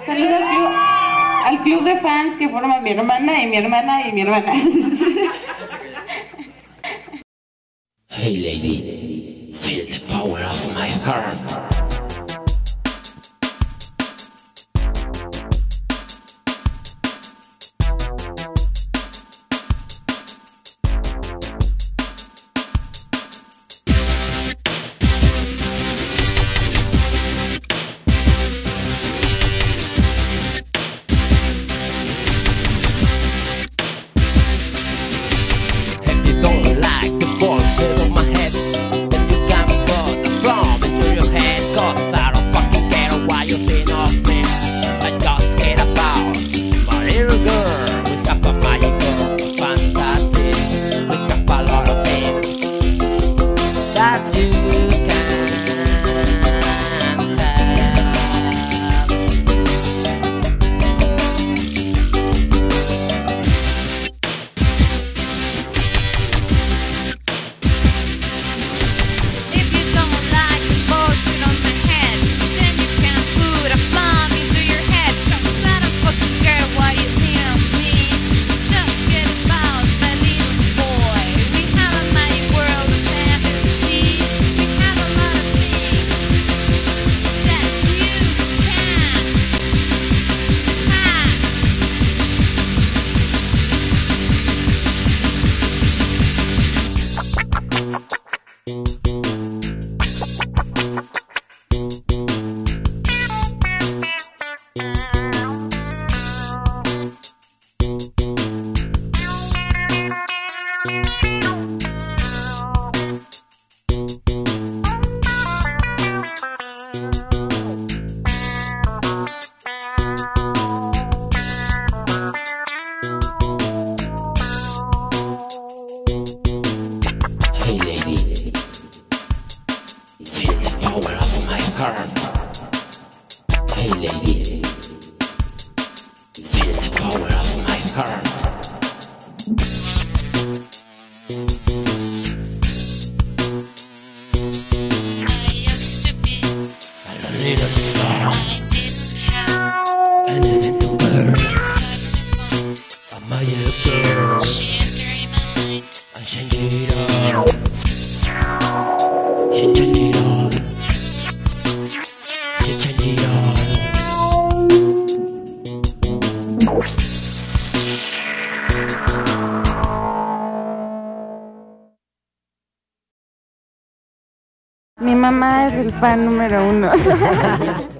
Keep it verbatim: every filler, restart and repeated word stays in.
Saludo al club, al club de fans que forma mi hermana y mi hermana y mi hermana. Hey lady, feel the power of my heart. Don't like the bullshit on my head. Then you can put the bomb into your head. Cause I don't fucking care what you think of me. I just care about my little girl. We have a magic world of fantasy. We have a lot of things that you can have. Hey lady, feel the power of my heart. Hey lady, feel the power of my heart. I used to be I'm a little star, I didn't have anything to burn. inside I'm a young girl, she entering my mind. I change it all. She change it all. She change it all. Mi mamá es el fan número uno.